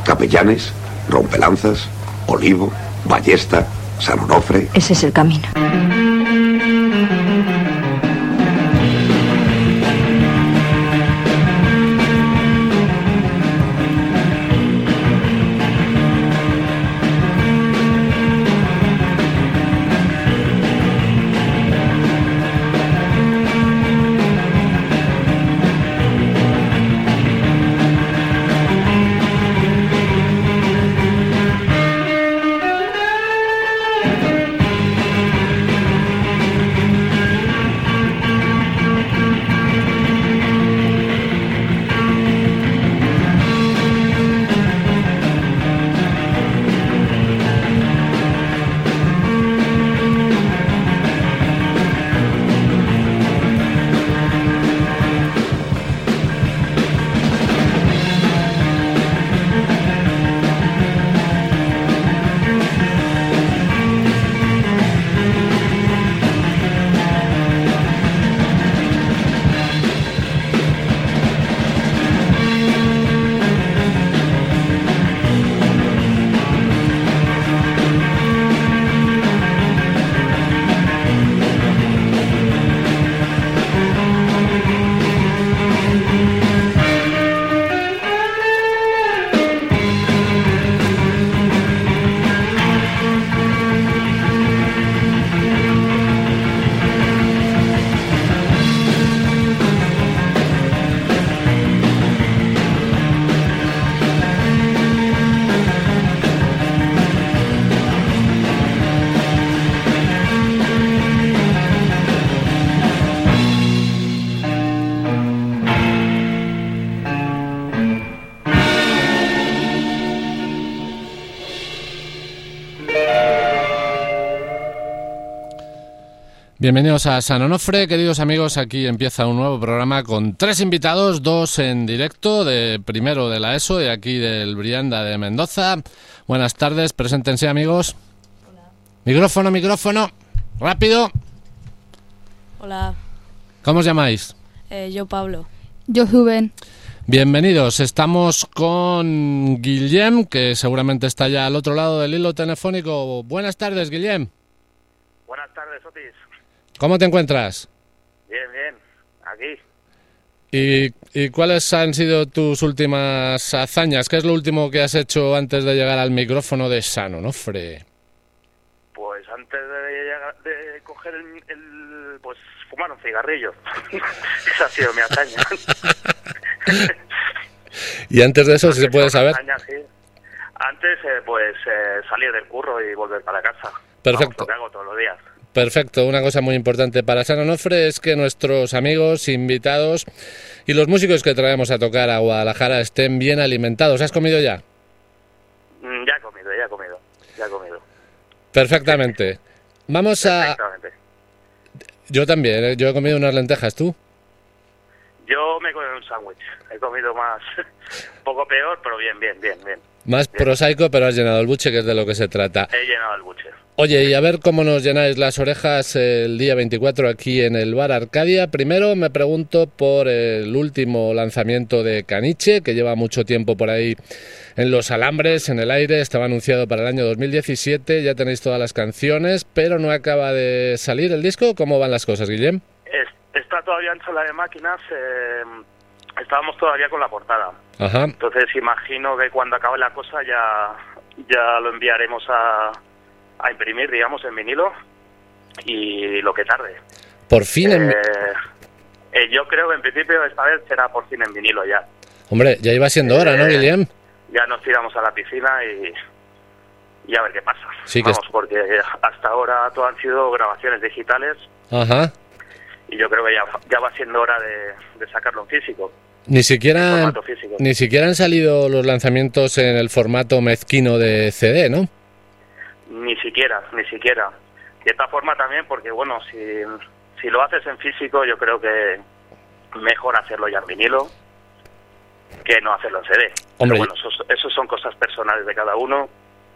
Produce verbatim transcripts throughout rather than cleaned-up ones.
Capellanes, Rompelanzas, Olivo, Ballesta, San Onofre. Ese es el camino. Bienvenidos a San Onofre, queridos amigos. Aquí empieza un nuevo programa con tres invitados, dos en directo, de primero de la ESO y aquí del Brianda de Mendoza. Buenas tardes, preséntense, amigos. Hola. Micrófono, micrófono, rápido. Hola. ¿Cómo os llamáis? Eh, yo, Pablo. Yo, Rubén. Bienvenidos, estamos con Guillem, que seguramente está ya al otro lado del hilo telefónico. Buenas tardes, Guillem. Buenas tardes, Otis. ¿Cómo te encuentras? Bien, bien, aquí. ¿Y, ¿Y cuáles han sido tus últimas hazañas? ¿Qué es lo último que has hecho antes de llegar al micrófono de San Onofre? Pues antes de, llegar, de coger el, el... pues fumar un cigarrillo. Esa ha sido mi hazaña. ¿Y antes de eso, si se puede saber? Hazaña, sí. Antes, eh, pues eh, salir del curro y volver para casa. Perfecto. Vamos, lo que hago todos los días. Perfecto, una cosa muy importante para San Onofre es que nuestros amigos, invitados y los músicos que traemos a tocar a Guadalajara estén bien alimentados. ¿Has comido ya? Mm, ya he comido, ya he comido, ya he comido. Perfectamente. Vamos a... Perfectamente. Yo también, ¿eh? Yo he comido unas lentejas, ¿tú? Yo me he comido un sándwich. He comido más, un poco peor, pero bien, bien, bien, bien. Más bien. prosaico, pero has llenado el buche, que es de lo que se trata. He llenado el buche. Oye, y a ver cómo nos llenáis las orejas el día veinticuatro aquí en el Bar Arcadia. Primero me pregunto por el último lanzamiento de Caniche, que lleva mucho tiempo por ahí en los alambres, en el aire. Estaba anunciado para el año dos mil diecisiete, ya tenéis todas las canciones, pero no acaba de salir el disco. ¿Cómo van las cosas, Guillem? Es, está todavía en sala de máquinas, eh, estábamos todavía con la portada. Ajá. Entonces imagino que cuando acabe la cosa ya, ya lo enviaremos a... a imprimir, digamos, en vinilo y lo que tarde. Por fin en... Eh, eh, yo creo que en principio esta vez será por fin en vinilo ya. Hombre, ya iba siendo hora, ¿no, Eh, Guillem? Ya nos tiramos a la piscina y, y a ver qué pasa. Sí que Vamos, es- porque hasta ahora todo han sido grabaciones digitales Ajá. y yo creo que ya, ya va siendo hora de, de sacarlo en físico. Ni En siquiera, formato físico. ni siquiera han salido los lanzamientos en el formato mezquino de C D, ¿no? Ni siquiera, ni siquiera. De esta forma también, porque bueno, si, si lo haces en físico, yo creo que mejor hacerlo ya en vinilo que no hacerlo en C D. Hombre, Pero bueno, eso, eso son cosas personales de cada uno.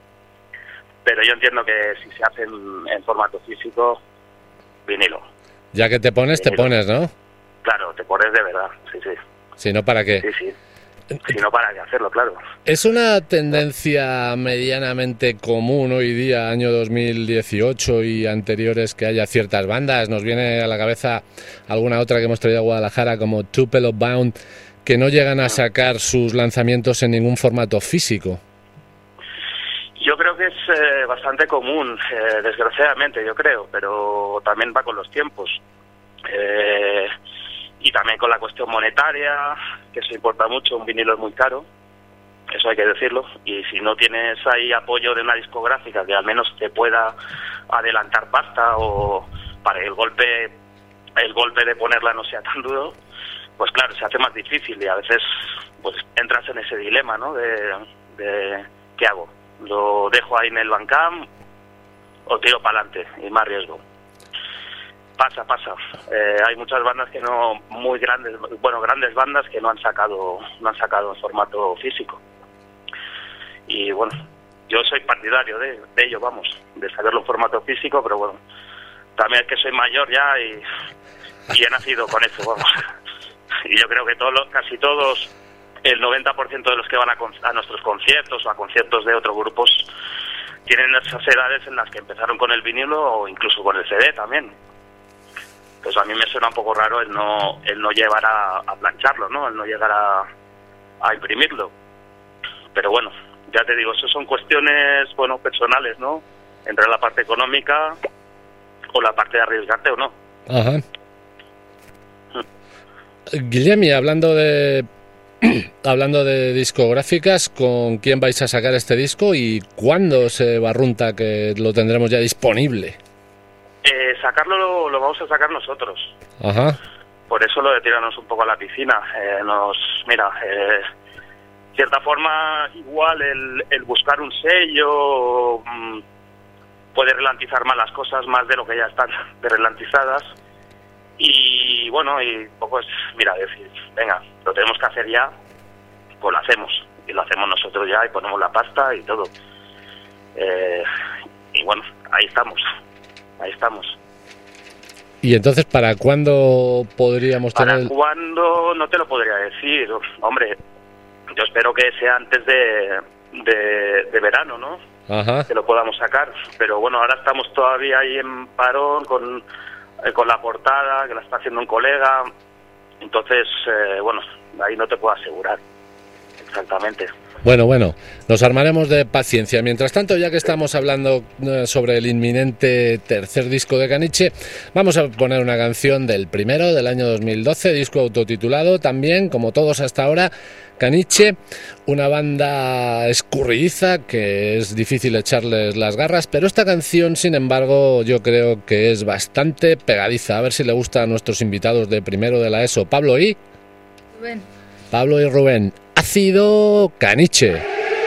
Pero yo entiendo que si se hace en, en formato físico, vinilo. ya que te pones, te vinilo. pones, ¿no? Claro, te pones de verdad, sí, sí. Si no, ¿para qué? Sí, sí. Si no, ¿para qué hacerlo? Claro. ¿Es una tendencia medianamente común hoy día, año dos mil dieciocho y anteriores, que haya ciertas bandas? Nos viene a la cabeza alguna otra que hemos traído a Guadalajara, como Tupelo Bound, que no llegan a sacar sus lanzamientos en ningún formato físico. Yo creo que es eh, bastante común, eh, desgraciadamente, yo creo, pero también va con los tiempos. Eh, y también con la cuestión monetaria, que eso importa mucho, un vinilo es muy caro, eso hay que decirlo, y si no tienes ahí apoyo de una discográfica que al menos te pueda adelantar pasta o para que el golpe, el golpe de ponerla no sea tan duro, pues claro, se hace más difícil y a veces pues entras en ese dilema, ¿no? De, de ¿qué hago? ¿Lo dejo ahí en el Bandcamp o tiro para adelante y más riesgo? Pasa, pasa. Eh, hay muchas bandas que no, muy grandes, bueno, grandes bandas que no han sacado, no han sacado en formato físico. Y bueno, yo soy partidario de, de ello, vamos, de sacarlo en formato físico, pero bueno, también es que soy mayor ya y, y he nacido con eso, vamos. Y yo creo que todos, los, casi todos, el noventa por ciento de los que van a, a nuestros conciertos o a conciertos de otros grupos tienen esas edades en las que empezaron con el vinilo o incluso con el C D también. Pues a mí me suena un poco raro el no el no llevar a, a plancharlo, ¿no? El no llegar a, a imprimirlo. Pero bueno, ya te digo, eso son cuestiones, bueno, personales, ¿no? Entre la parte económica o la parte de arriesgarte o no. Ajá. Guillemi, hablando de hablando de discográficas, ¿con quién vais a sacar este disco y cuándo se barrunta que lo tendremos ya disponible? Eh, sacarlo lo, lo vamos a sacar nosotros. Ajá. Por eso lo de tirarnos un poco a la piscina. Eh, nos, mira, eh, cierta forma igual el, el buscar un sello mmm, puede ralentizar más las cosas, más de lo que ya están ralentizadas. Y bueno, y un poco es, mira, decir, venga, lo tenemos que hacer ya, pues lo hacemos. Y lo hacemos nosotros ya y ponemos la pasta y todo. Eh, y bueno, ahí estamos. Ahí estamos. ¿Y entonces para cuándo podríamos tener...? ¿Para cuándo? No te lo podría decir. Hombre, yo espero que sea antes de, de, de verano, ¿no? Ajá. Que lo podamos sacar. Pero bueno, ahora estamos todavía ahí en parón con, eh, con la portada, que la está haciendo un colega. Entonces, eh, bueno, ahí no te puedo asegurar exactamente. Bueno, bueno, nos armaremos de paciencia. Mientras tanto, ya que estamos hablando sobre el inminente tercer disco de Caniche, vamos a poner una canción del primero, del año dos mil doce, disco autotitulado también, como todos hasta ahora, Caniche, una banda escurridiza que es difícil echarles las garras, pero esta canción, sin embargo, yo creo que es bastante pegadiza. A ver si le gusta a nuestros invitados de primero de la ESO, Pablo y... Rubén. Pablo y Rubén. Ácido Caniche.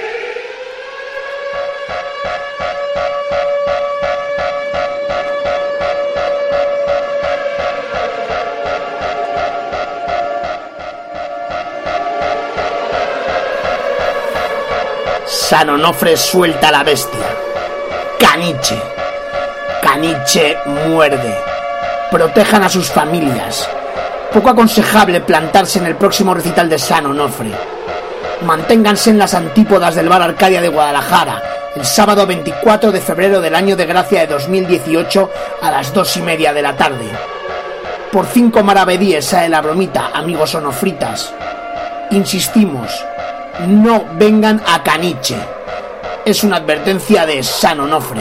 San Onofre suelta a la bestia. Caniche. Caniche muerde. Protejan a sus familias. Poco aconsejable plantarse en el próximo recital de San Onofre. Manténganse en las antípodas del Bar Arcadia de Guadalajara el sábado veinticuatro de febrero del año de gracia de dos mil dieciocho a las dos y media de la tarde. Por cinco maravedíes sale la bromita, amigos onofritas. Insistimos, no vengan a Caniche. Es una advertencia de San Onofre.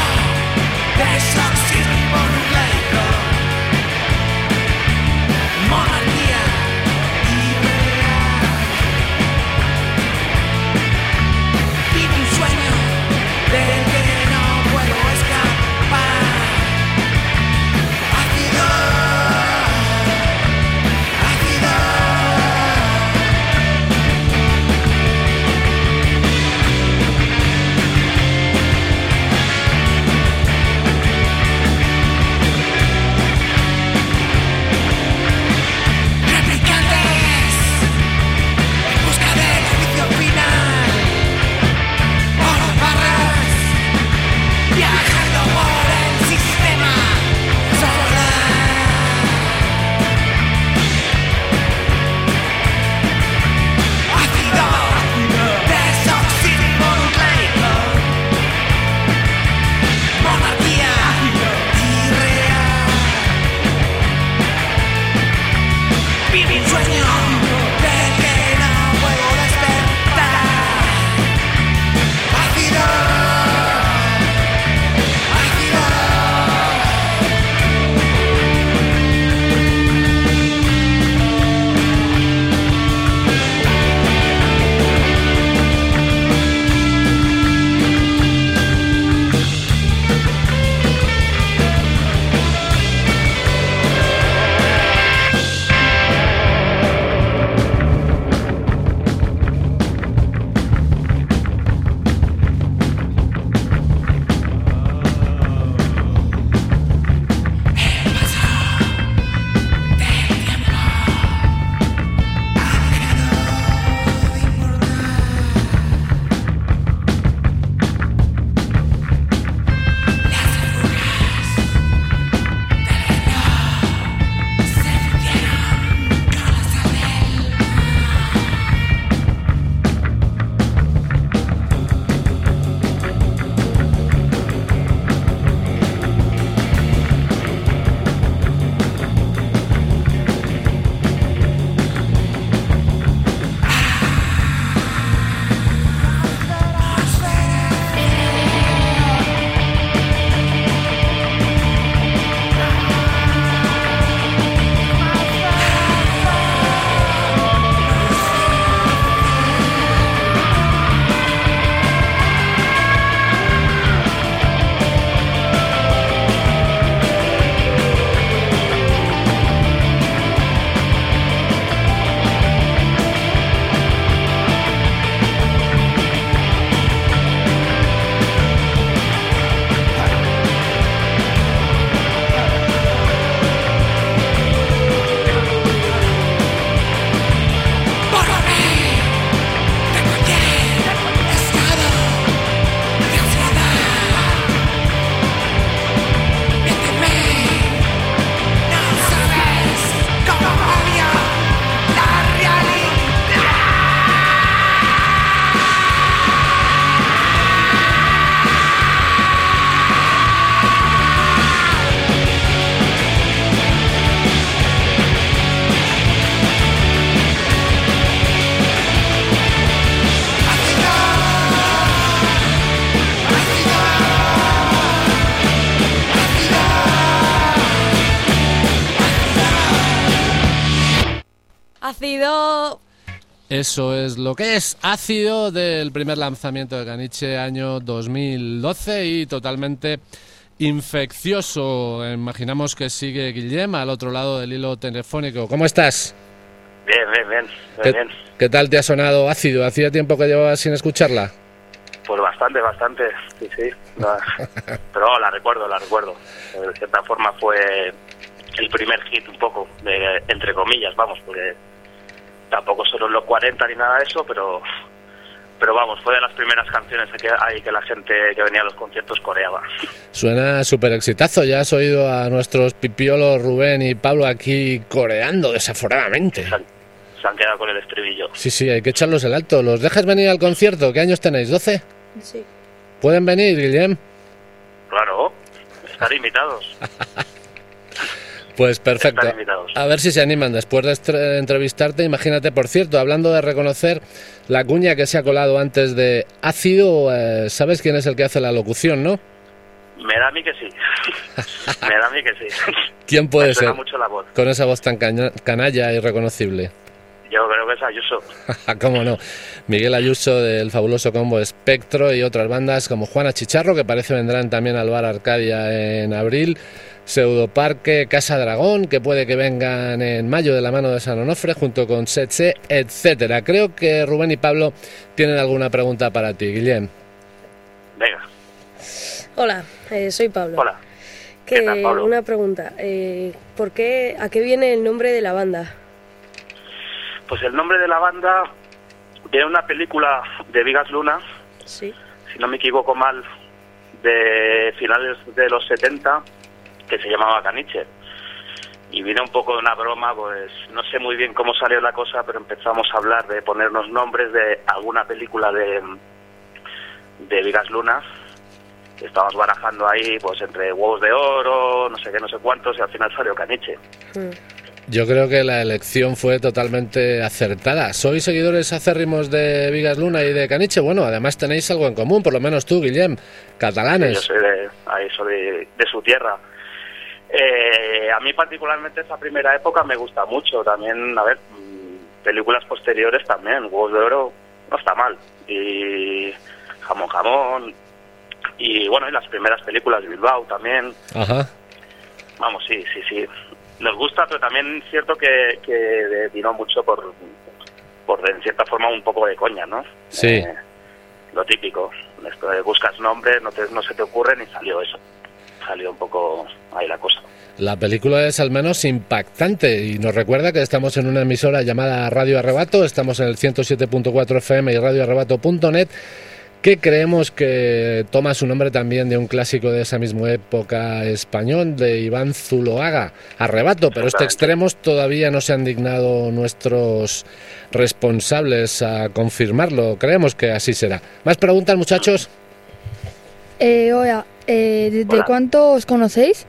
More Ácido. Eso es lo que es Ácido, del primer lanzamiento de Caniche, año dos mil doce, y totalmente infeccioso. Imaginamos que sigue Guillem al otro lado del hilo telefónico. ¿Cómo estás? Bien, bien, bien, ¿Qué, bien. ¿Qué tal te ha sonado Ácido? ¿Hacía tiempo que llevabas sin escucharla? Pues bastante, bastante, sí, sí. La, pero la recuerdo, la recuerdo. De cierta forma fue el primer hit un poco, de, entre comillas, vamos, porque tampoco son los cuarenta ni nada de eso, pero pero vamos, fue de las primeras canciones que hay que la gente que venía a los conciertos coreaba. Suena súper exitazo. Ya has oído a nuestros pipiolos Rubén y Pablo aquí coreando desaforadamente. Se han, se han quedado con el estribillo. Sí, sí, hay que echarlos el alto. ¿Los dejas venir al concierto? ¿Qué años tenéis? ¿doce? Sí. ¿Pueden venir, Guillem? Claro, estar invitados. Pues perfecto. Están invitados. A ver si se animan después de estre- entrevistarte. Imagínate, por cierto, hablando de reconocer la cuña que se ha colado antes de Ácido, eh, ¿sabes quién es el que hace la locución, no? Me da a mí que sí. Me da a mí que sí. ¿Quién puede Me suena ser? mucho la voz. Con esa voz tan caña- canalla y reconocible. Yo creo que es Ayuso. ¿Cómo no? Miguel Ayuso del fabuloso combo Espectro y otras bandas como Juana Chicharro, que parece vendrán también al Bar Arcadia en abril, Pseudoparque, Casa Dragón, que puede que vengan en mayo de la mano de San Onofre, junto con Setse, etcétera. Creo que Rubén y Pablo tienen alguna pregunta para ti, Guillem. Venga, Hola, eh, soy Pablo. hola. Que, ¿Qué tal, Pablo? Una pregunta. Eh, ¿Por qué, a qué viene el nombre de la banda? Pues el nombre de la banda viene de una película de Vigas Luna, Sí. si no me equivoco mal, de finales de los setenta, que se llamaba Caniche. Y viene un poco de una broma, pues no sé muy bien cómo salió la cosa, pero empezamos a hablar de ponernos nombres de alguna película de, de Vigas Luna. Estábamos barajando ahí, pues entre Huevos de Oro, no sé qué, no sé cuántos, y al final salió Caniche. Mm. Yo creo que la elección fue totalmente acertada. ¿Sois seguidores acérrimos de Vigas Luna y de Caniche? Bueno, además tenéis algo en común, por lo menos tú, Guillem, catalanes. Yo soy de, ahí soy de, de su tierra. Eh, a mí particularmente esa primera época me gusta mucho. También, a ver, mm, películas posteriores también. Huevos de Oro no está mal. Y Jamón Jamón. Y bueno, y las primeras películas de Bilbao también. Ajá. Vamos, sí, sí, sí. Nos gusta, pero también es cierto que, que vino mucho por, por, en cierta forma, un poco de coña, ¿no? Sí. Eh, lo típico. Esto de buscas nombres, no, te, no se te ocurre, ni salió eso. Salió un poco ahí la cosa. La película es al menos impactante y nos recuerda que estamos en una emisora llamada Radio Arrebato, estamos en el ciento siete punto cuatro F M y radio arrebato punto net, que creemos que toma su nombre también de un clásico de esa misma época español, de Iván Zuloaga, Arrebato, pero este extremos todavía no se han dignado nuestros responsables a confirmarlo. Creemos que así será. ¿Más preguntas, muchachos? Eh, hola, eh, ¿desde Hola. cuánto os conocéis?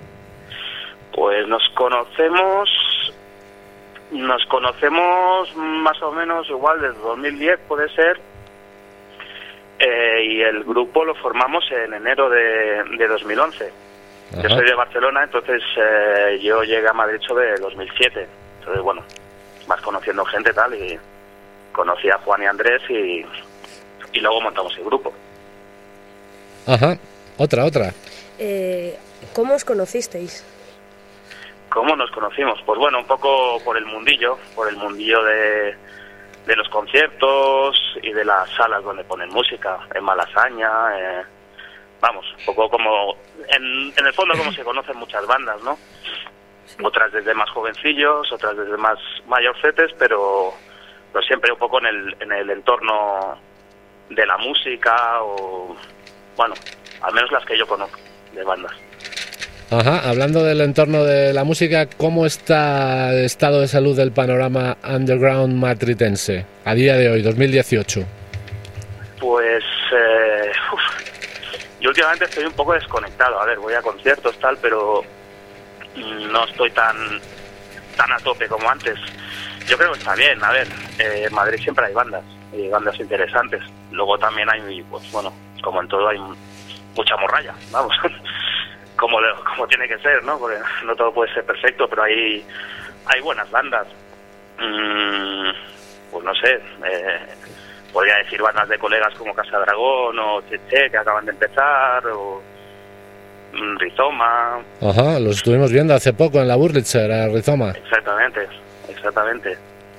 Pues nos conocemos, nos conocemos más o menos igual desde dos mil diez, puede ser, eh, y el grupo lo formamos en enero de, de dos mil once. Ajá. Yo soy de Barcelona, entonces eh, yo llegué a Madrid sobre dos mil siete. Entonces, bueno, vas conociendo gente tal, y conocí a Juan y Andrés y, y luego montamos el grupo. Ajá, otra, otra. Eh, ¿Cómo os conocisteis? ¿Cómo nos conocimos? Pues bueno, un poco por el mundillo, por el mundillo de, de los conciertos y de las salas donde ponen música, en Malasaña, eh, vamos, un poco como, en, en el fondo como se conocen muchas bandas, ¿no? Sí. Otras desde más jovencillos, otras desde más mayorcetes, pero, pero siempre un poco en el, en el entorno de la música o, bueno, al menos las que yo conozco de bandas. Ajá, hablando del entorno de la música, ¿cómo está el estado de salud del panorama underground matritense a día de hoy, dos mil dieciocho? Pues eh, uf, yo últimamente estoy un poco desconectado. A ver, voy a conciertos tal, pero no estoy tan tan a tope como antes. Yo creo que está bien. A ver, eh, en Madrid siempre hay bandas y bandas interesantes. Luego también hay, pues bueno, como en todo hay mucha morralla, vamos. Como, como tiene que ser, ¿no? Porque no todo puede ser perfecto, pero hay hay buenas bandas. Mm, pues no sé, eh, podría decir bandas de colegas como Casa Dragón o Cheche, que acaban de empezar, o mm, Rizoma. Ajá, los estuvimos viendo hace poco en la Wurlitzer, a Rizoma. Exactamente, exactamente.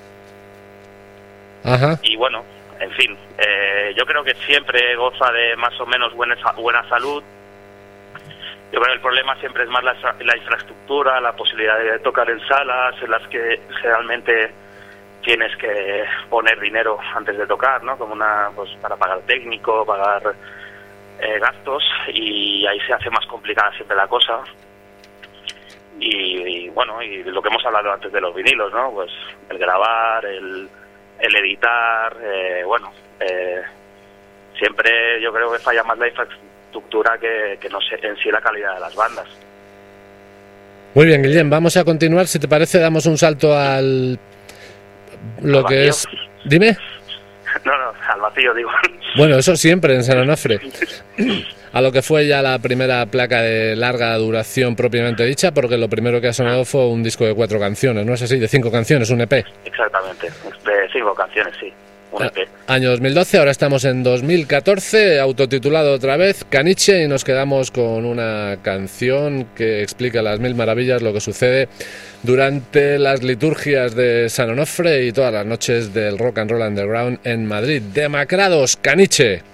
Ajá. Y bueno, en fin, eh, yo creo que siempre goza de más o menos buena, buena salud. Yo creo que el problema siempre es más la, la infraestructura, la posibilidad de tocar en salas en las que realmente tienes que poner dinero antes de tocar, ¿no? Como una, pues para pagar técnico, pagar eh, gastos, y ahí se hace más complicada siempre la cosa. Y, y bueno, y lo que hemos hablado antes de los vinilos, ¿no? Pues el grabar, el, el editar, eh, bueno, eh, siempre yo creo que falla más la infraestructura que, que no sé, en sí la calidad de las bandas. Muy bien, Guillem, vamos a continuar. Si te parece, damos un salto al... lo ¿Al que vacío? es... Dime. No, no, al vacío, digo. Bueno, eso siempre en San Onofre. A lo que fue ya la primera placa de larga duración propiamente dicha, porque lo primero que ha sonado fue un disco de cuatro canciones, ¿no es así? De cinco canciones, un E P. Exactamente, de cinco canciones, sí, un E P. Año dos mil doce, ahora estamos en dos mil catorce, autotitulado otra vez, Caniche, y nos quedamos con una canción que explica las mil maravillas, lo que sucede durante las liturgias de San Onofre y todas las noches del Rock and Roll Underground en Madrid. Demacrados, Caniche.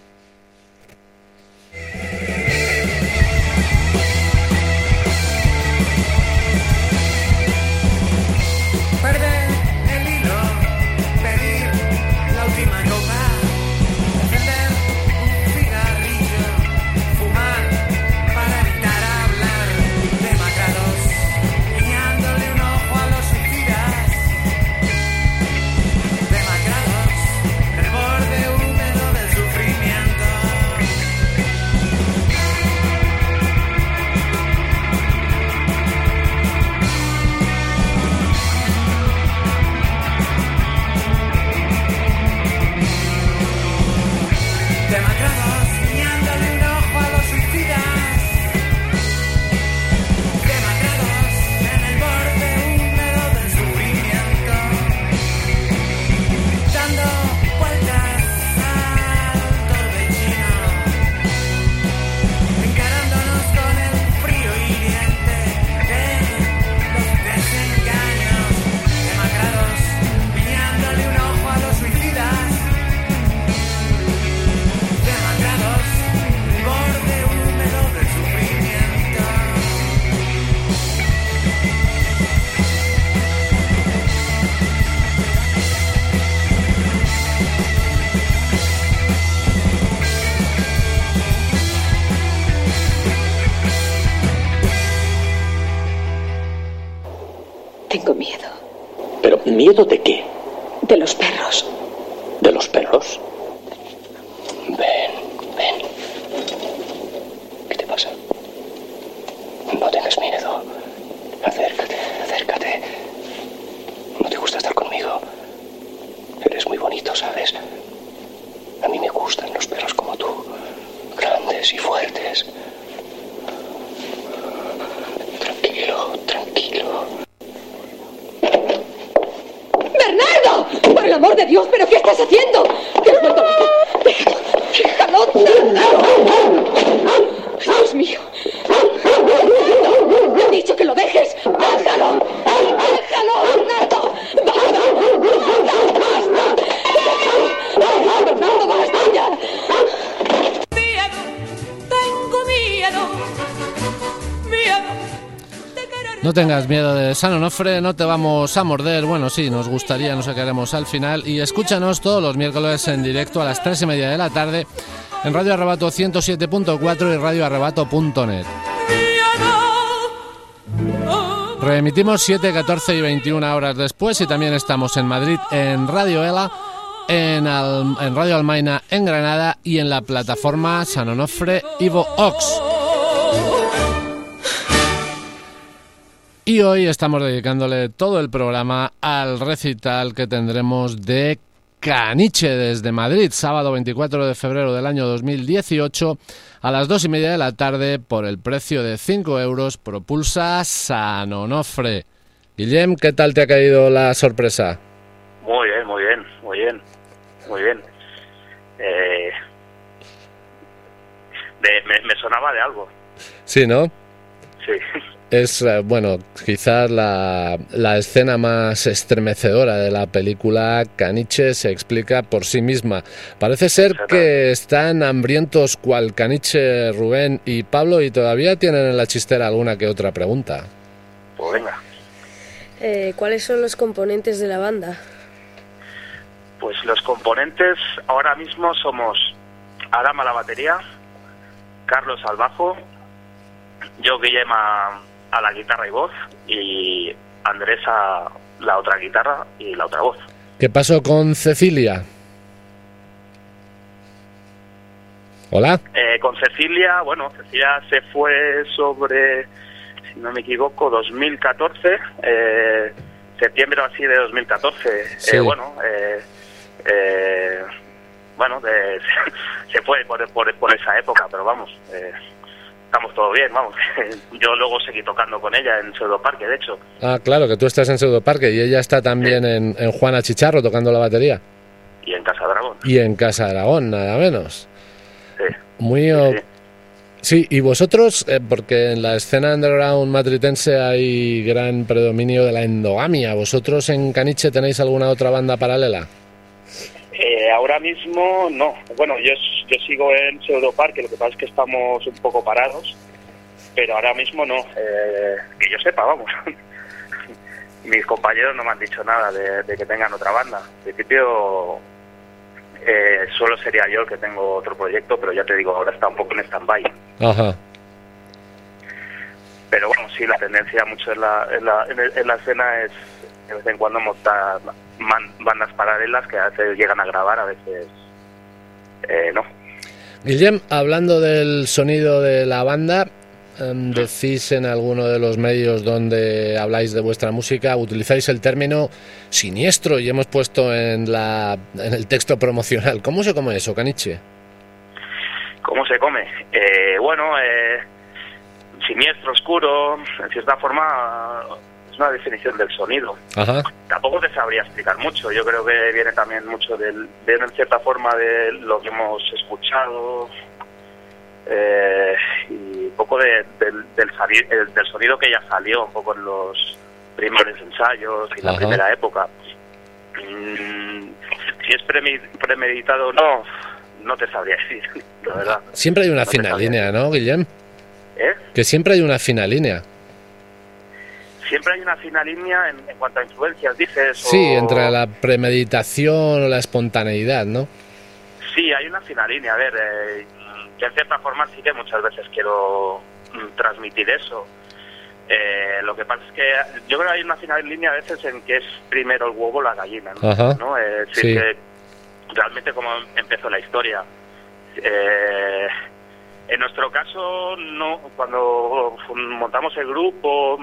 Tengo miedo. ¿Pero miedo de qué? De los perros. ¿De los perros? Ven, ven. ¿Qué te pasa? No tengas miedo. Acércate, acércate. ¿No te gusta estar conmigo? Eres muy bonito, ¿sabes? A mí me gustan los perros como tú. Grandes y fuertes. Tranquilo, tranquilo. ¡Bernardo! ¡Por el amor de Dios! ¿Pero qué estás haciendo? ¿Te has vuelto loco? ¡Déjalo! ¡Déjalo! ¡Dios mío! ¡Bernardo! ¡Me he dicho que lo dejes! ¡Déjalo! ¡Déjalo, Bernardo! ¡Basta! ¡Basta! ¡Basta! ¡Bernardo, basta ya! Miedo, tengo miedo, miedo. No tengas miedo de San Onofre, no te vamos a morder. Bueno, sí, nos gustaría, nos sacaremos al final. Y escúchanos todos los miércoles en directo a las tres y media de la tarde en Radio Arrebato ciento siete punto cuatro y radio arrebato punto net. Reemitimos siete, catorce y veintiuna horas después, y también estamos en Madrid en Radio Ela, en, Al, en Radio Almaina en Granada y en la plataforma San Onofre Ivo Ox. Y hoy estamos dedicándole todo el programa al recital que tendremos de Caniche desde Madrid, sábado veinticuatro de febrero del año dos mil dieciocho a las dos y media de la tarde por el precio de cinco euros. Propulsa San Onofre. Guillem, ¿qué tal te ha caído la sorpresa? Muy bien, muy bien, muy bien, muy bien. Eh, de, me, me sonaba de algo. Sí, ¿no? Sí. Es, eh, bueno, quizás la, la escena más estremecedora de la película. Caniche se explica por sí misma. Parece ser que están hambrientos cual Caniche, Rubén y Pablo, y todavía tienen en la chistera alguna que otra pregunta. Pues venga. Eh, ¿Cuáles son los componentes de la banda? Pues los componentes ahora mismo somos Adam a la batería, Carlos al bajo, yo Guillem a, a la guitarra y voz, y Andrés a la otra guitarra y la otra voz. ¿Qué pasó con Cecilia? ¿Hola? Eh, con Cecilia, bueno, Cecilia se fue sobre, si no me equivoco, dos mil catorce, eh, septiembre o así de dos mil catorce. Sí. Eh, bueno, eh, eh, bueno, eh, se fue por, por, por esa época, pero vamos, eh, estamos todo bien, vamos. Yo luego seguí tocando con ella en Pseudo Parque, de hecho. Ah, claro, que tú estás en Pseudo Parque y ella está también sí. en, en Juana Chicharro tocando la batería. Y en Casa Dragón. Y en Casa Dragón, nada menos. Sí. Muy... Sí, sí. Sí, y vosotros, eh, porque en la escena underground madritense hay gran predominio de la endogamia, ¿vosotros en Caniche tenéis alguna otra banda paralela? Eh, ahora mismo no. Bueno, yo, yo sigo en Pseudo Parque, lo que pasa es que estamos un poco parados, pero ahora mismo no, eh, que yo sepa, vamos. Mis compañeros no me han dicho nada de, de que tengan otra banda. En principio, eh, solo sería yo el que tengo otro proyecto, pero ya te digo, ahora está un poco en stand-by. Ajá. Pero bueno, sí, la tendencia mucho en la, en la, en el, en la escena es de vez en cuando montar man, bandas paralelas que a veces llegan a grabar, a veces eh, no. Guillem, hablando del sonido de la banda, eh, decís en alguno de los medios donde habláis de vuestra música, utilizáis el término siniestro y hemos puesto en, la, en el texto promocional. ¿Cómo se come eso, Caniche? ¿Cómo se come? Eh, bueno, eh, siniestro, oscuro, en cierta forma es una definición del sonido. Ajá. Tampoco te sabría explicar mucho. Yo creo que viene también mucho del, de, en cierta forma, de lo que hemos escuchado eh, y un poco de, del, del, salir, el, del sonido que ya salió un poco en los primeros ensayos y la Ajá. primera época. Mm, si es premeditado o no, no te sabría decir, la verdad. Siempre hay una no fina línea, ¿no, Guillem? ¿Eh? Que siempre hay una fina línea. Siempre hay una fina línea en, en cuanto a influencias, dices. Sí, o... entre la premeditación o la espontaneidad, ¿no? Sí, hay una fina línea. A ver, eh, que en cierta forma sí que muchas veces quiero mm, transmitir eso. Eh, lo que pasa es que yo creo que hay una fina línea a veces en que es primero el huevo o la gallina, ¿no? Ajá. ¿No? Eh, es decir, Sí. que realmente como empezó la historia. Eh, en nuestro caso, no, cuando montamos el grupo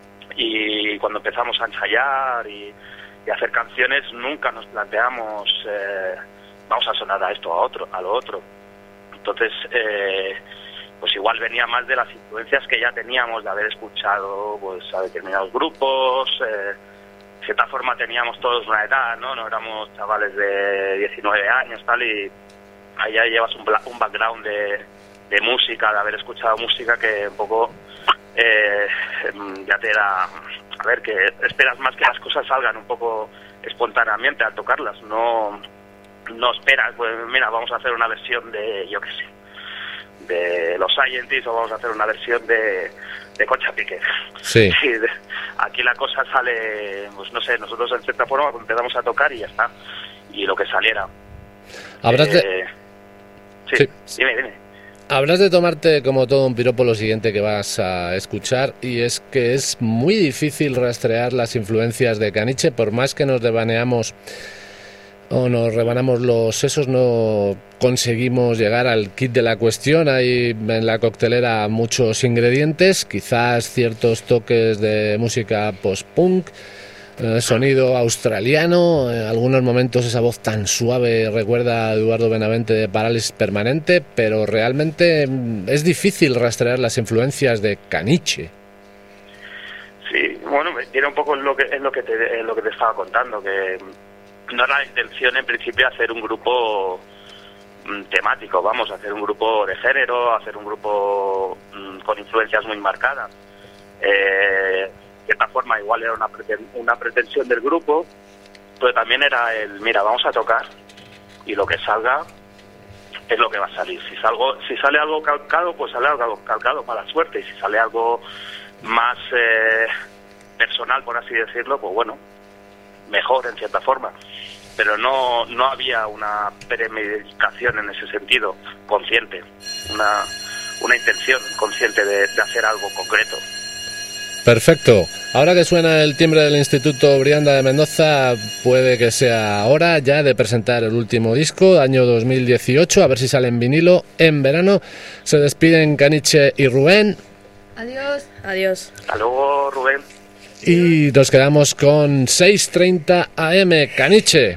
y cuando empezamos a ensayar y, y a hacer canciones, nunca nos planteamos eh, vamos a sonar a esto, a otro, a lo otro. Entonces, eh, pues igual venía más de las influencias que ya teníamos de haber escuchado pues a determinados grupos. Eh, de cierta forma teníamos todos una edad, ¿no? No éramos chavales de diecinueve años, tal, y ahí ya llevas un, un background de, de música, de haber escuchado música que un poco eh, ya te da, a ver, que esperas más que las cosas salgan un poco espontáneamente al tocarlas, no no esperas, pues mira, vamos a hacer una versión de, yo qué sé, de los Scientists o vamos a hacer una versión de, de Concha Piqué. Sí. Sí, de, aquí la cosa sale, pues no sé, nosotros en cierta forma empezamos a tocar y ya está, y lo que saliera. Habrás de... Eh, sí, sí, dime, dime. Habrás de tomarte como todo un piropo lo siguiente que vas a escuchar, y es que es muy difícil rastrear las influencias de Caniche, por más que nos devaneamos o nos rebanamos los sesos, no conseguimos llegar al kit de la cuestión. Hay en la coctelera muchos ingredientes, quizás ciertos toques de música post-punk, eh, sonido australiano, en algunos momentos esa voz tan suave recuerda a Eduardo Benavente de Parálisis Permanente, pero realmente es difícil rastrear las influencias de Caniche. Sí, Bueno, tiene un poco en lo que en lo que te en lo que te estaba contando, que no era la intención en principio hacer un grupo mm, temático, vamos, hacer un grupo de género, hacer un grupo mm, con influencias muy marcadas. Eh, de cierta forma igual era una preten- una pretensión del grupo, pero también era el, mira, vamos a tocar y lo que salga es lo que va a salir. Si salgo, si sale algo calcado, pues sale algo calcado, mala suerte, y si sale algo más eh, personal, por así decirlo, pues bueno, mejor en cierta forma. Pero no no había una premeditación en ese sentido, consciente, una una intención consciente de, de hacer algo concreto. Perfecto. Ahora que suena el timbre del Instituto Brianda de Mendoza, puede que sea hora ya de presentar el último disco, año dos mil dieciocho, a ver si sale en vinilo en verano. Se despiden Caniche y Rubén. Adiós. Adiós. Hasta luego, Rubén. Y nos quedamos con seiscientos treinta A M, Caniche.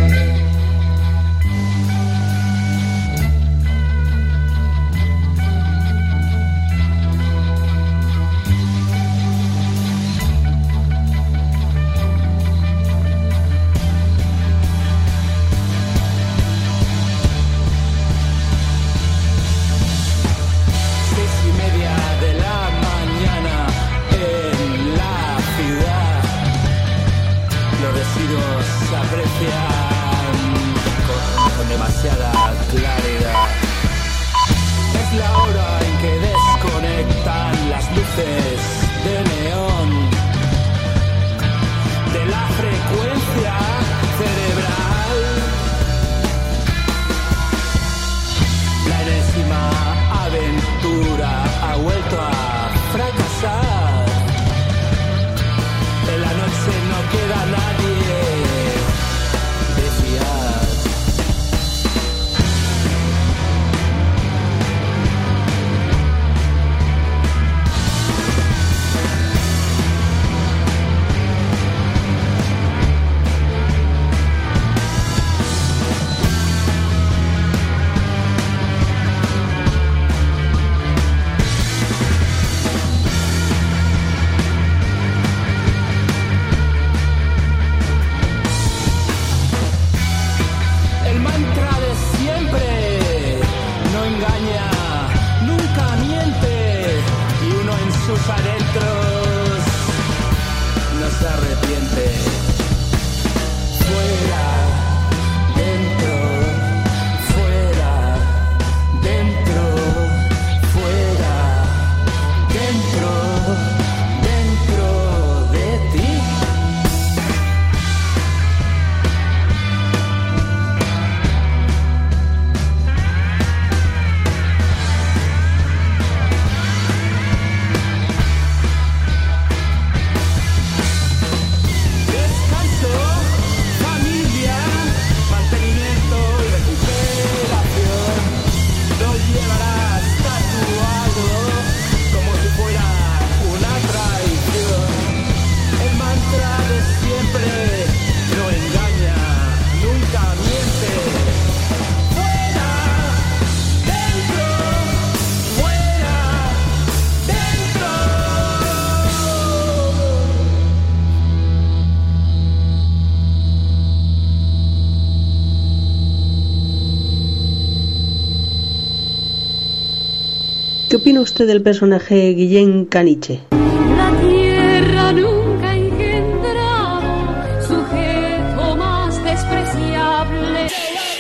¿Qué opina usted del personaje Guillem Caniche? La tierra nunca engendrado sujeto más despreciable.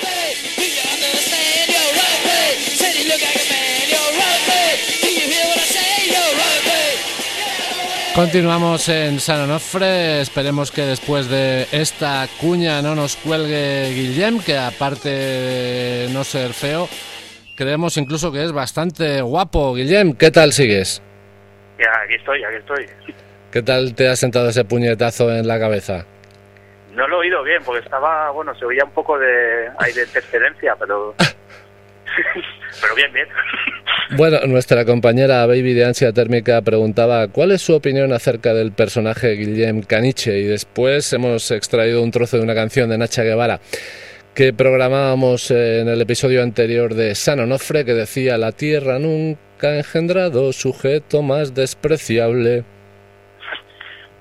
Continuamos en San Onofre. Esperemos que después de esta cuña no nos cuelgue Guillem, que aparte de no ser feo, creemos incluso que es bastante guapo. Guillem, ¿qué tal sigues? Ya, aquí estoy, aquí estoy. ¿Qué tal te ha sentado ese puñetazo en la cabeza? No lo he oído bien, porque estaba, bueno, se oía un poco de, hay de interferencia, pero... pero bien, bien. Bueno, nuestra compañera Baby de Ansia Térmica preguntaba cuál es su opinión acerca del personaje Guillem Caniche, y después hemos extraído un trozo de una canción de Nacha Guevara que programábamos en el episodio anterior de San Onofre, que decía: la tierra nunca ha engendrado sujeto más despreciable.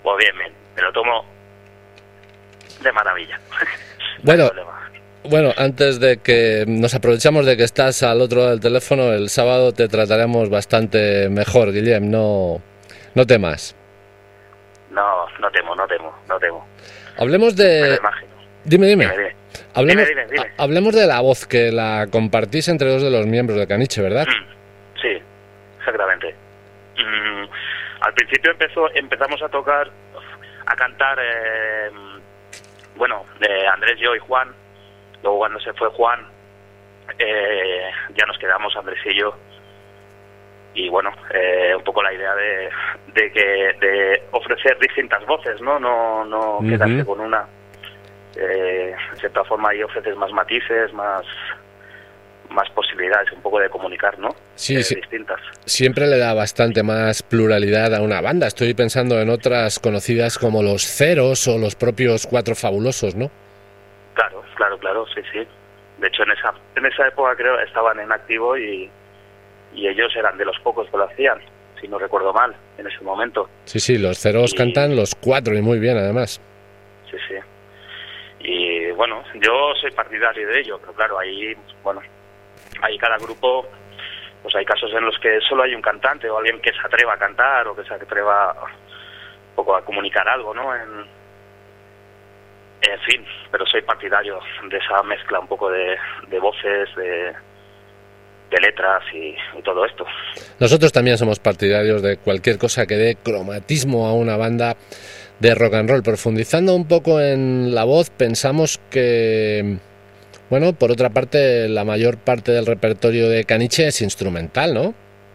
Pues bien, bien, me lo tomo de maravilla. Bueno, bueno, antes de que nos aprovechamos de que estás al otro lado del teléfono, el sábado te trataremos bastante mejor, Guillem, no, no temas. No, no temo, no temo, no temo. Hablemos de... Me lo imagino. Dime, dime. Dime, dime. Hablemos, dime, dime, dime. ha- hablemos de la voz, que la compartís entre dos de los miembros de Caniche, ¿verdad? Mm, sí, exactamente. Mm, al principio empezó, empezamos a tocar, a cantar, eh, bueno, de Andrés, yo y Juan. Luego cuando se fue Juan, eh, ya nos quedamos Andrés y yo. Y bueno, eh, un poco la idea de, de que de ofrecer distintas voces, ¿no? No, no Ujú. quedarse con una. Eh, de cierta forma ahí ofreces más matices, más más posibilidades un poco de comunicar, ¿no? Sí, Eh, sí. distintas. Siempre le da bastante más pluralidad a una banda. Estoy pensando en otras conocidas como Los Ceros o los propios Cuatro Fabulosos, ¿no? Claro, claro, claro, sí, sí. De hecho, en esa en esa época creo estaban en activo y, y ellos eran de los pocos que lo hacían, si no recuerdo mal, en ese momento. Sí, sí, Los Ceros Y- cantan los cuatro y muy bien, además. Sí, sí. Y bueno, yo soy partidario de ello, pero claro, ahí, bueno, ahí cada grupo, pues hay casos en los que solo hay un cantante o alguien que se atreva a cantar o que se atreva un poco a comunicar algo, ¿no? En, en fin, pero soy partidario de esa mezcla un poco de, de voces, de, de letras y, y todo esto. Nosotros también somos partidarios de cualquier cosa que dé cromatismo a una banda de rock and roll. Profundizando un poco en la voz, pensamos que, bueno, por otra parte, la mayor parte del repertorio de Caniche es instrumental, ¿no?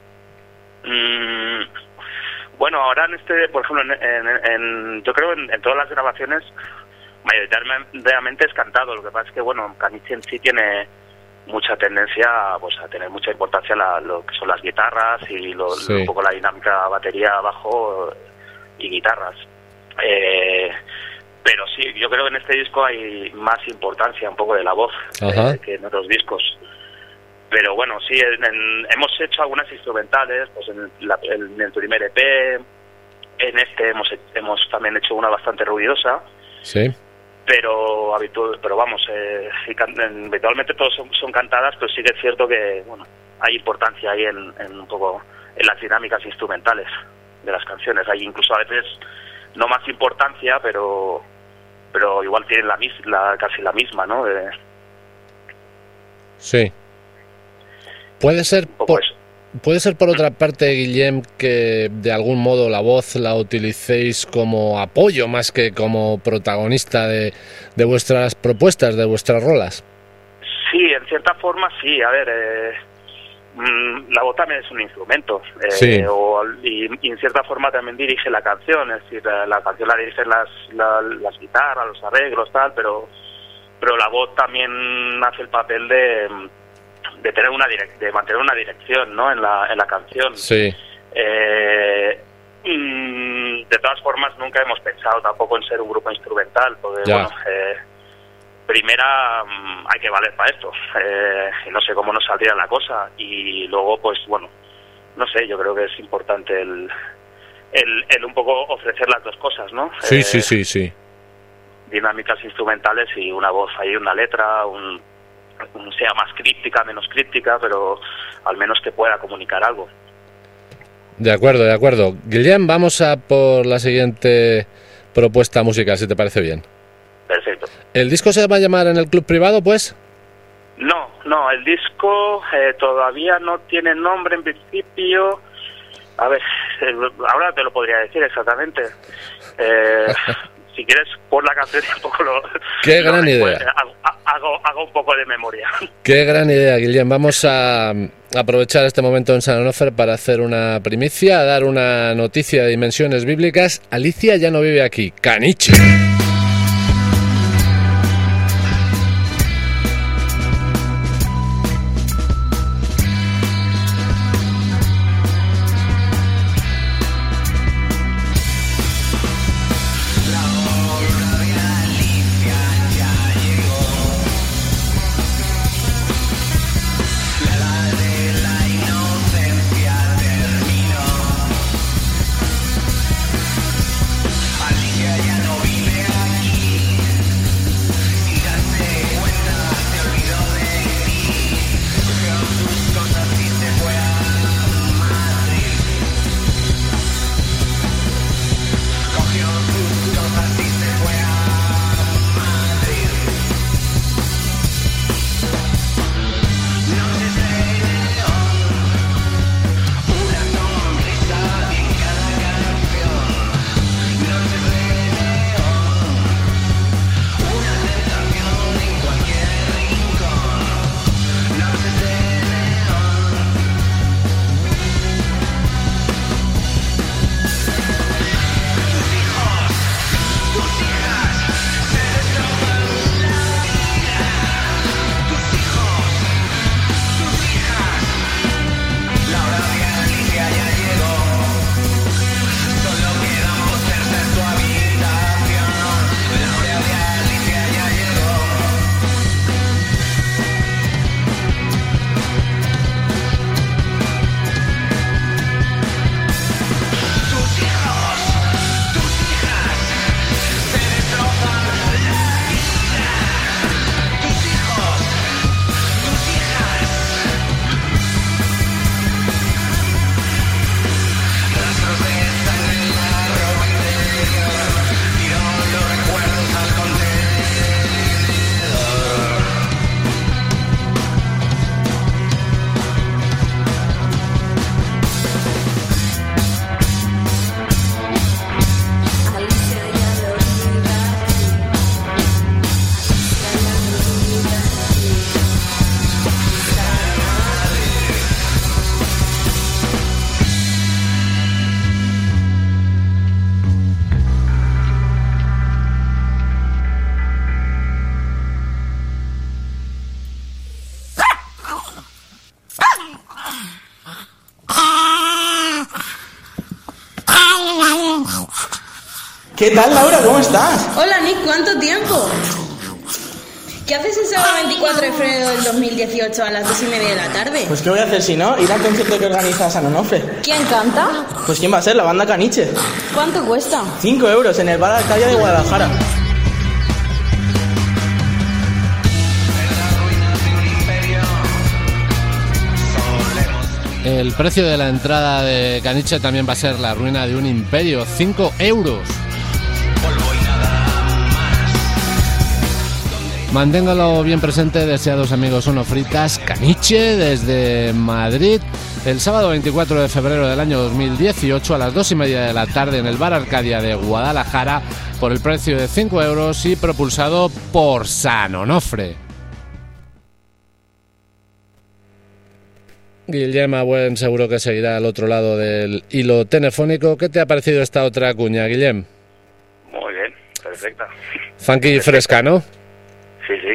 Mm, bueno, ahora en este, por ejemplo, en, en- en- yo creo en, en todas las grabaciones mayoritariamente es cantado. Lo que pasa es que, bueno, Caniche en sí tiene mucha tendencia pues, a tener mucha importancia la- lo que son las guitarras y lo, Sí. un poco la dinámica batería, bajo y guitarras. Eh, pero sí, yo creo que en este disco hay más importancia un poco de la voz Ajá. eh, que en otros discos. Pero bueno, sí, en- en- hemos hecho algunas instrumentales, pues en, la- en el primer E P, en este hemos hemos también hecho una bastante ruidosa, Sí. pero habitu- pero vamos, eh, sí, can- en- habitualmente todos son, son cantadas, pero sí que es cierto que bueno, hay importancia ahí en, en un poco en las dinámicas instrumentales de las canciones. Hay incluso a veces no más importancia, pero pero igual tienen la, mis- la casi la misma, ¿no? De, Sí. Puede ser un poco por, eso. puede ser por otra parte, Guillem, que de algún modo la voz la utilicéis como apoyo más que como protagonista de, de vuestras propuestas, de vuestras rolas. Sí, en cierta forma sí. A ver, eh, mm, la voz también es un instrumento. eh, Sí. o- y, y en cierta forma también dirige la canción. Es decir, la, la canción la dirigen las, la- las guitarras, los arreglos, tal, pero pero la voz también hace el papel de, de tener una direc- de mantener una dirección, ¿no? En la, en la canción. Sí. Eh, mm, de todas formas, nunca hemos pensado tampoco en ser un grupo instrumental, porque, Ya. bueno, eh, primera, mm, hay que valer para esto, eh, y no sé cómo nos saldría la cosa, y luego, pues, bueno, no sé, yo creo que es importante el, el, el un poco ofrecer las dos cosas, ¿no? Sí, Eh, sí, sí, sí. dinámicas instrumentales y una voz ahí, una letra, un, un- sea más críptica, menos críptica, pero al menos que pueda comunicar algo. De acuerdo, de acuerdo. Guillem, vamos a por la siguiente propuesta musical, si te parece bien. Perfecto. ¿El disco se va a llamar En el Club Privado, pues? No, no, el disco eh, todavía no tiene nombre en principio. A ver, eh, ahora te lo podría decir exactamente. Eh, si quieres, por la canción un poco lo... Qué lo gran recuerdo. idea. Hago, hago, hago un poco de memoria. Qué gran idea, Guillem. Vamos a aprovechar este momento en San Onofre para hacer una primicia, a dar una noticia de dimensiones bíblicas. Alicia ya no vive aquí. Caniche. I ¿Qué tal, Laura? ¿Cómo estás? Hola, Nick, ¿cuánto tiempo? ¿Qué haces el sábado veinticuatro de febrero del dos mil dieciocho a las dos y media de la tarde? Pues ¿qué voy a hacer si no? Ir al concierto que organiza San Onofre. ¿Quién canta? Pues ¿quién va a ser? La banda Caniche. ¿Cuánto cuesta? Cinco euros en el bar Arcadia de Guadalajara. El precio de la entrada de Caniche también va a ser la ruina de un imperio, cinco euros. Manténgalo bien presente, deseados amigos onofritas. Caniche desde Madrid, el sábado veinticuatro de febrero del año dos mil dieciocho a las dos y media de la tarde en el bar Arcadia de Guadalajara por el precio de cinco euros y propulsado por San Onofre. Guillem Buen seguro que seguirá al otro lado del hilo telefónico. ¿Qué te ha parecido esta otra cuña, Guillem? Muy bien, perfecta. Funky y fresca, ¿no? Sí, sí.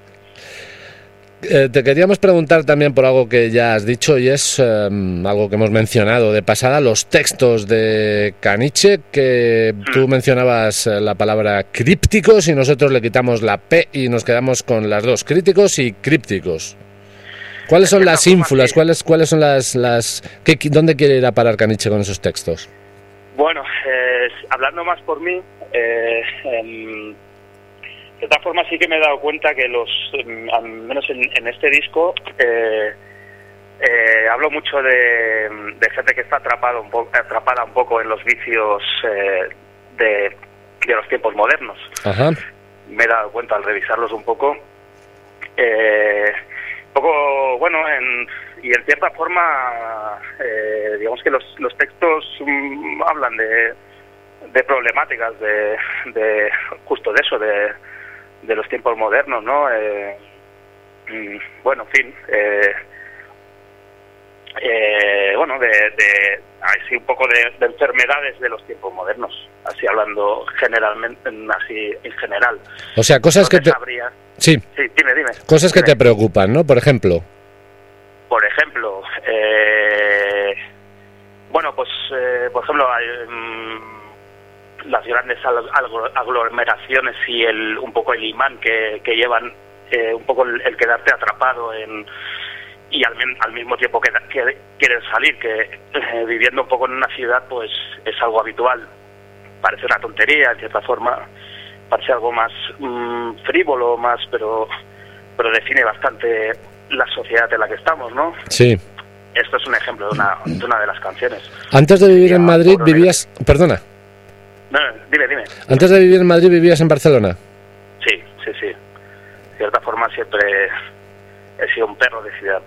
Eh, te queríamos preguntar también por algo que ya has dicho y es eh, algo que hemos mencionado de pasada, los textos de Caniche, que mm. tú mencionabas la palabra crípticos y nosotros le quitamos la P y nos quedamos con las dos, críticos y crípticos. ¿Cuáles son las ínfulas? ¿Cuáles, cuáles son las... las qué, ¿Dónde quiere ir a parar Caniche con esos textos? Bueno, eh, hablando más por mí, eh, eh, de todas formas sí que me he dado cuenta que los, eh, al menos en, en este disco, eh, eh, hablo mucho de, de gente que está atrapado un poco, atrapada un poco en los vicios eh, de, de los tiempos modernos. Ajá. Me he dado cuenta al revisarlos un poco. Eh, un poco, bueno, en, y en cierta forma, eh, digamos que los, los textos um, hablan de, de problemáticas, de, de justo de eso, de, de los tiempos modernos, ¿no? Eh, mm, bueno, en fin, eh, eh, bueno, de, de así un poco de, de enfermedades de los tiempos modernos, así hablando generalmente, así en general. O sea, cosas que te... Sabría... Sí. Sí, dime, dime. Cosas que dime. te preocupan, ¿no? Por ejemplo. Por ejemplo, eh, bueno, pues, eh, por ejemplo, hay, um, las grandes aglomeraciones y el un poco el imán que, que llevan, eh, un poco el, el quedarte atrapado en y al, al mismo tiempo que, que quieren salir, que eh, viviendo un poco en una ciudad, pues es algo habitual. Parece una tontería, en cierta forma. Parece algo más mmm, frívolo, más, pero pero define bastante la sociedad en la que estamos, ¿no? Sí. Esto es un ejemplo de una de, una de las canciones. Antes de vivir en Madrid vivías... Perdona. No, dime, dime. Antes de vivir en Madrid vivías en Barcelona. Sí, sí, sí. De cierta forma siempre he sido un perro de ciudad.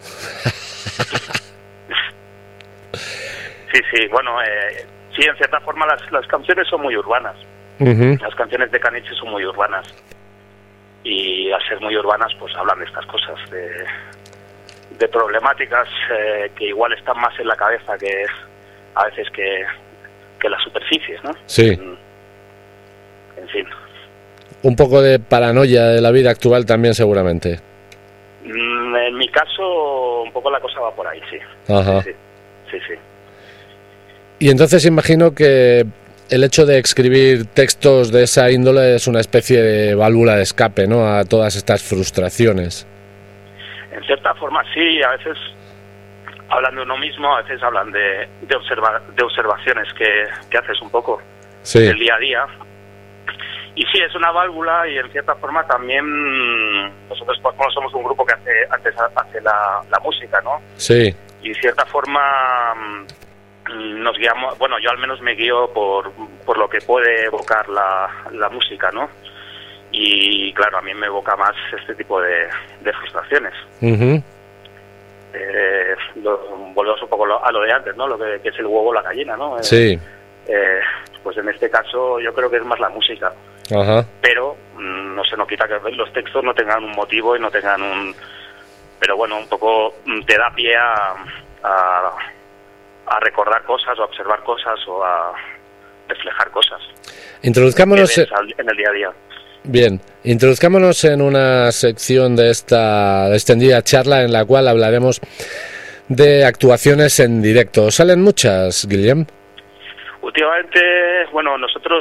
Sí, sí, bueno, eh, sí, en cierta forma las, las canciones son muy urbanas. Uh-huh. Las canciones de Caniche son muy urbanas y al ser muy urbanas pues hablan de estas cosas, de, de problemáticas eh, que igual están más en la cabeza que a veces que, que las superficies, ¿no? Sí. En, en fin. Un poco de paranoia de la vida actual también seguramente. Mm, en mi caso un poco la cosa va por ahí, sí. Ajá. Sí, sí, sí. Y entonces imagino que el hecho de escribir textos de esa índole es una especie de válvula de escape, ¿no?, a todas estas frustraciones. En cierta forma sí, a veces hablan de uno mismo, a veces hablan de, de, observa, de observaciones que, que haces un poco sí. del día a día. Y sí, es una válvula y en cierta forma también nosotros pues, bueno, somos un grupo que hace, antes hace la, la música, ¿no? Sí. Y en cierta forma nos guiamos, bueno, yo al menos me guío por, por lo que puede evocar la, la música, ¿no? Y claro, a mí me evoca más este tipo de, de frustraciones. Uh-huh. Eh, lo, volvemos un poco a lo de antes, ¿no? Lo que, que es el huevo o la gallina, ¿no? Sí. Eh, pues en este caso yo creo que es más la música. Ajá. Pero mmm, no se nos quita que los textos no tengan un motivo y no tengan un... Pero bueno, un poco te da pie a... a a recordar cosas o a observar cosas o a reflejar cosas. Introduzcámonos en el día a día. Bien, introduzcámonos en una sección de esta extendida charla en la cual hablaremos de actuaciones en directo. ¿Salen muchas, Guillem? Últimamente, bueno, nosotros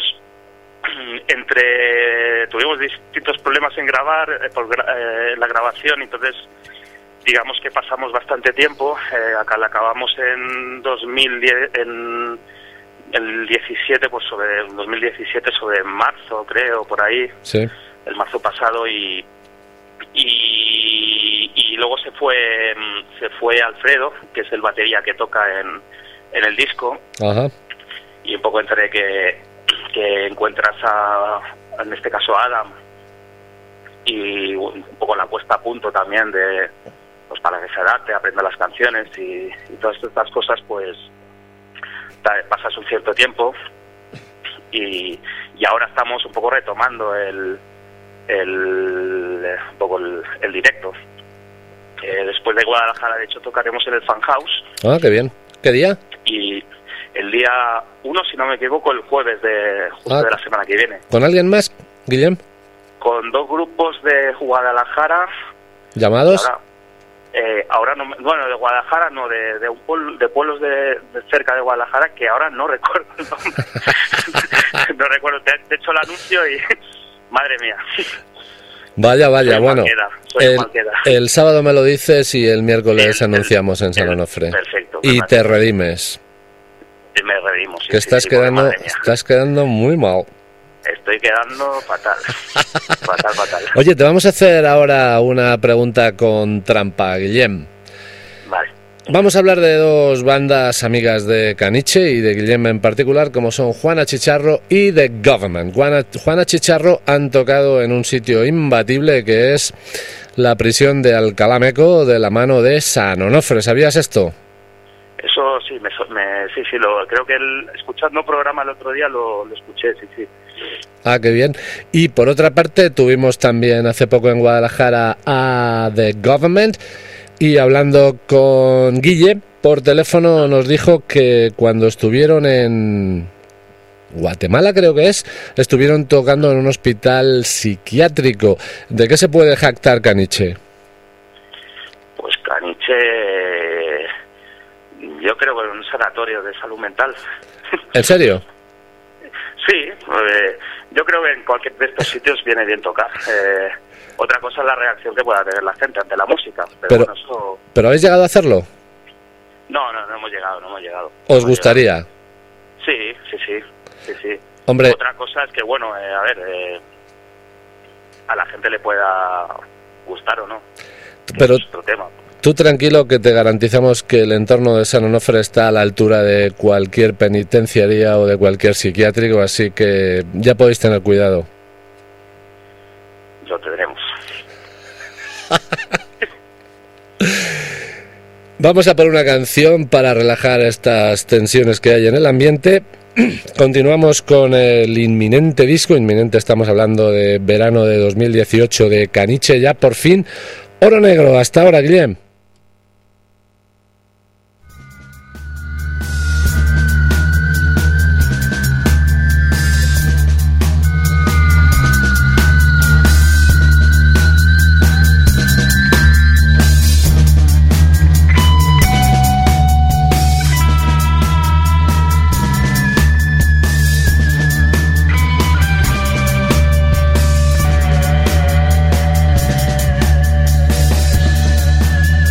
entre tuvimos distintos problemas en grabar, eh, por gra- eh, la grabación, entonces digamos que pasamos bastante tiempo. Eh, acá la acabamos en dos mil diez, en el diecisiete, pues sobre el dos mil diecisiete, sobre marzo, creo, por ahí. Sí. El marzo pasado y y, y luego se fue se fue Alfredo, que es el batería que toca en, en el disco. Ajá. Y un poco entre que, que encuentras a, en este caso a Adam, y un poco la puesta a punto también de, pues para que se adapte, aprenda las canciones y, y todas estas cosas, pues ta- pasas un cierto tiempo y, y ahora estamos un poco retomando el el un poco el, el directo. Eh, después de Guadalajara, de hecho, tocaremos en el Fan House. Ah, qué bien. ¿Qué día? Y el día uno, si no me equivoco, el jueves de justo Ah. de la semana que viene. ¿Con alguien más, Guillem? Con dos grupos de Guadalajara. ¿Llamados? Ahora, eh, ahora no, me- bueno, de Guadalajara no, de, de, un pueblo, de pueblos de, de cerca de Guadalajara, que ahora no recuerdo el nombre. No recuerdo, te, te he hecho el anuncio y madre mía. Vaya, vaya, Soy bueno. Malqueda, soy El, Malqueda. el sábado me lo dices y el miércoles El- el- anunciamos en San Onofre. Perfecto. Y me te redimes, Y me redimos. sí, que sí, estás sí, porque, quedando, madre mía, estás quedando muy mal. estoy quedando fatal. Fatal, fatal. Oye, te vamos a hacer ahora una pregunta con trampa, Guillem. Vale. Vamos a hablar de dos bandas amigas de Caniche y de Guillem en particular, como son Juana Chicharro y The Government. Juana, Juana Chicharro han tocado en un sitio imbatible que es la prisión de Alcalá Meco de la mano de San Onofre. ¿Sabías esto? Eso sí, me, so- me- sí, sí, lo, creo que el, escuchando programa el otro día lo, lo escuché, sí, sí. Ah, qué bien. Y por otra parte, tuvimos también hace poco en Guadalajara a The Government, y hablando con Guille por teléfono nos dijo que cuando estuvieron en Guatemala, creo que es, estuvieron tocando en un hospital psiquiátrico. ¿De qué se puede jactar Caniche? Pues Caniche, yo creo que en un sanatorio de salud mental. ¿En serio? Sí, eh, yo creo que en cualquier de estos sitios viene bien tocar. Eh, otra cosa es la reacción que pueda tener la gente ante la música. Pero, Pero- bueno, eso... ¿Pero habéis llegado a hacerlo? No, no, no hemos llegado, no hemos llegado. ¿Os gustaría? Sí, sí, sí, sí, sí. Hombre. Otra cosa es que, bueno, eh, a ver, eh, a la gente le pueda gustar o no. Pero Es otro tema. tú tranquilo, que te garantizamos que el entorno de San Onofre está a la altura de cualquier penitenciaría o de cualquier psiquiátrico, así que ya podéis tener cuidado. Lo tendremos. Vamos a por una canción para relajar estas tensiones que hay en el ambiente. Continuamos con el inminente disco, inminente estamos hablando de verano de dos mil dieciocho de Caniche, ya por fin. Oro Negro, hasta ahora, Guillem. Thank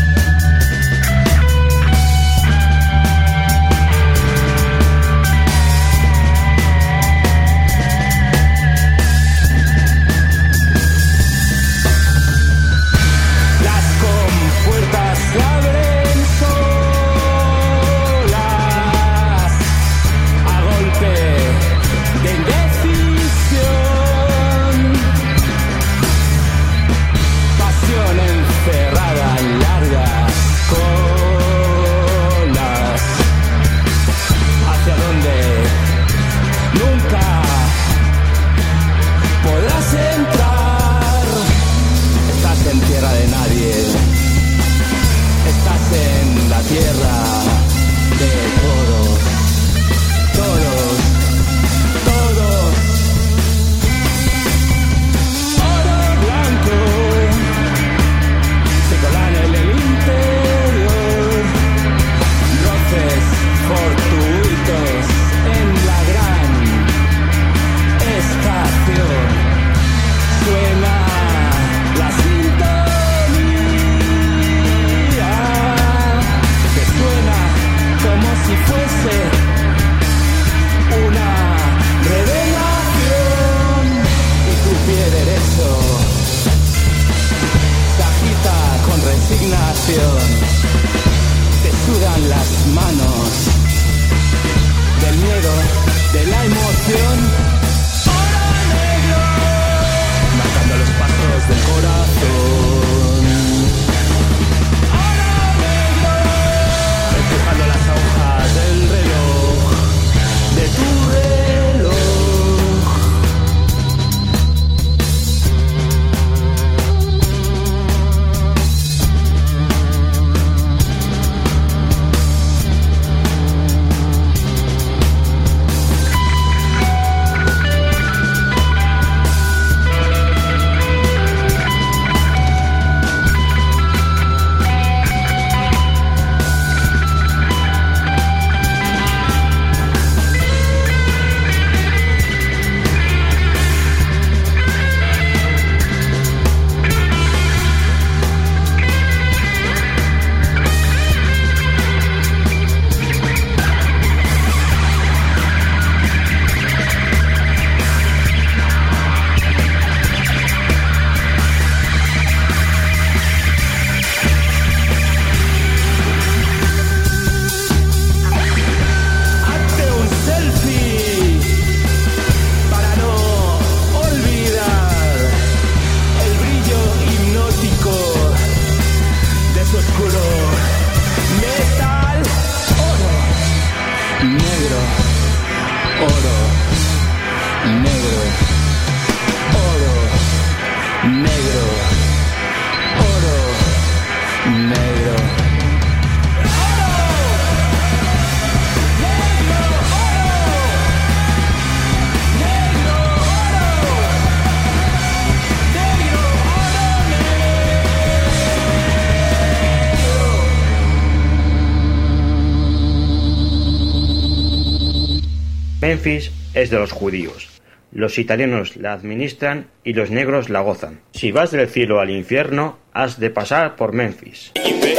Memphis es de los judíos. Los italianos la administran y los negros la gozan. Si vas del cielo al infierno, has de pasar por Memphis.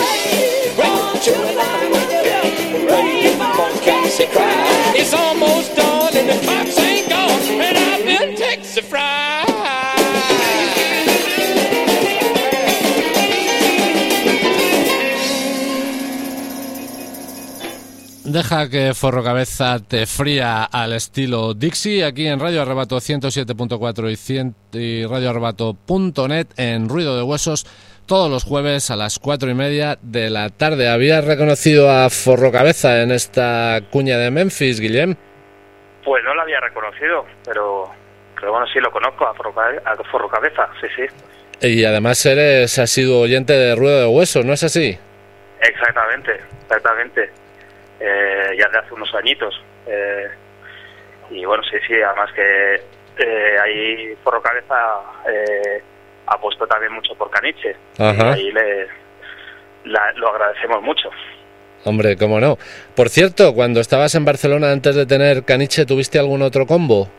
Deja que Forrocabeza te fría al estilo Dixie, aquí en Radio Arrebato ciento siete punto cuatro y, y radio arrebato punto net en Ruido de Huesos, todos los jueves a las cuatro y media de la tarde. ¿Habías reconocido a Forrocabeza en esta cuña de Memphis, Guillem? Pues no lo había reconocido, pero, pero bueno, sí lo conozco, a, Forrocabe- a Forrocabeza, sí, sí. Y además eres asiduo oyente de Ruido de Huesos, ¿no es así? Exactamente, exactamente. Eh, ya de hace unos añitos. Eh, y bueno, sí, sí, además que eh, ahí Forrocabeza eh, apostó también mucho por Caniche. Ajá. Y ahí le, la, lo agradecemos mucho. Hombre, cómo no. Por cierto, cuando estabas en Barcelona antes de tener Caniche, ¿tuviste algún otro combo?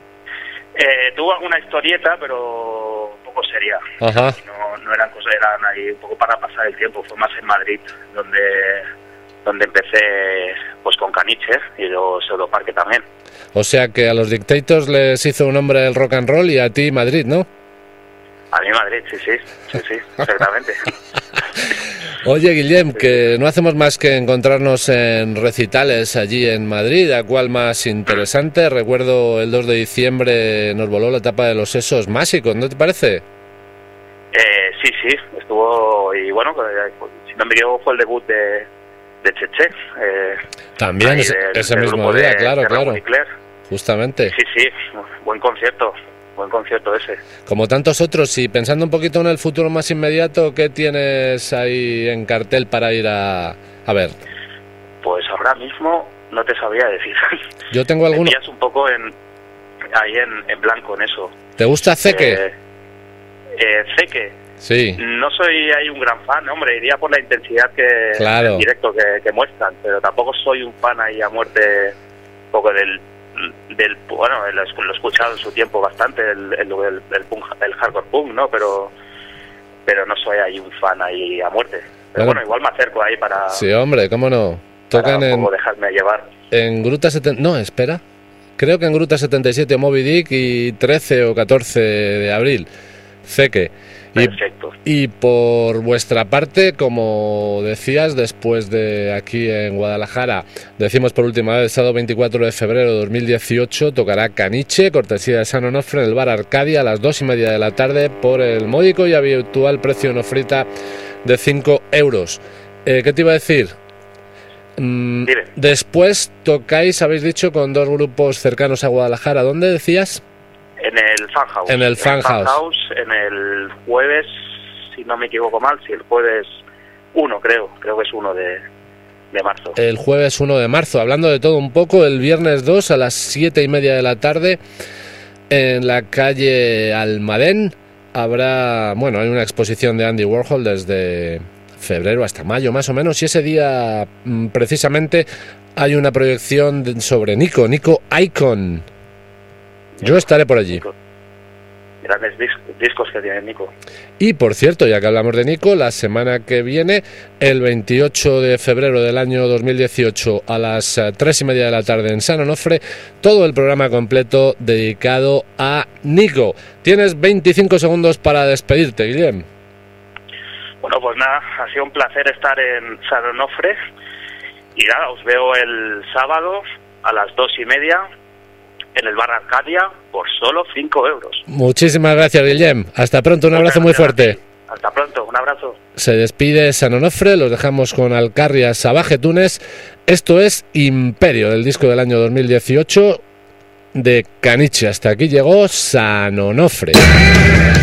Eh, tuvo alguna historieta, pero un poco seria. Ajá. No, no eran cosas, eran ahí un poco para pasar el tiempo. Fue más en Madrid, donde donde empecé pues con Caniche y luego Pseudoparque también. O sea que a los Dictators les hizo un hombre el rock and roll y a ti Madrid, ¿no? A mí Madrid, sí, sí, sí, sí, exactamente. Oye, Guillem, que no hacemos más que encontrarnos en recitales allí en Madrid, ¿a cuál más interesante? Recuerdo el dos de diciembre nos voló la tapa de los sesos Másicos, ¿no te parece? Eh, sí, sí, estuvo, y bueno, si no me equivoco fue el debut de de Cheche. Eh, También ese, del, ese del mismo día, de, claro, de claro. Leclerc. Justamente. Sí, sí, buen concierto, buen concierto ese. Como tantos otros, y pensando un poquito en el futuro más inmediato, ¿qué tienes ahí en cartel para ir a, a ver? Pues ahora mismo no te sabría decir. Yo tengo alguno. Me pillas un poco en, ahí en, en blanco en eso. ¿Te gusta Ceque? Eh, eh, Ceque. Sí. No soy ahí un gran fan, hombre, iría por la intensidad que claro. en directo que, que muestran, pero tampoco soy un fan ahí a muerte un poco del, del bueno, lo he escuchado en su tiempo bastante, el, el, el, el, punk, el hardcore punk, ¿no? Pero pero no soy ahí un fan ahí a muerte. Pero bueno, bueno igual me acerco ahí para... Sí, hombre, cómo no. Tocan para un poco en... dejarme llevar. En Gruta setenta... No, espera. Creo que en Gruta setenta y siete Moby Dick y trece o catorce de abril. Ceque. Perfecto. Y, y por vuestra parte, como decías, después de aquí en Guadalajara, decimos por última vez, el sábado veinticuatro de febrero de dos mil dieciocho, tocará Caniche, cortesía de San Onofre, en el bar Arcadia a las dos y media de la tarde por el módico y habitual precio en ofrita de cinco euros. Eh, ¿Qué te iba a decir? Mm, después tocáis, habéis dicho, con dos grupos cercanos a Guadalajara. ¿Dónde decías? En el Fan House. En el Fan House. House. En el jueves, si no me equivoco mal, si el jueves uno, creo, creo que es uno de, de marzo. El jueves uno de marzo. Hablando de todo un poco, el viernes dos a las siete y media de la tarde en la calle Almadén habrá, bueno, hay una exposición de Andy Warhol desde febrero hasta mayo más o menos, y ese día precisamente hay una proyección sobre Nico, Nico Icon. Yo estaré por allí. Grandes dis- discos que tiene Nico. Y por cierto, ya que hablamos de Nico, la semana que viene, el veintiocho de febrero del año dos mil dieciocho a las tres y media de la tarde en San Onofre, todo el programa completo dedicado a Nico. Tienes veinticinco segundos para despedirte, Guillem. Bueno, pues nada, ha sido un placer estar en San Onofre y nada, os veo el sábado a las dos y media en el bar Arcadia por solo cinco euros. Muchísimas gracias, Guillem. Hasta pronto, un abrazo muy fuerte. Hasta pronto, un abrazo. Se despide San Onofre, los dejamos con Alcarria Sabaje Túnez. Esto es Imperio, del disco del año dos mil dieciocho de Caniche. Hasta aquí llegó San Onofre.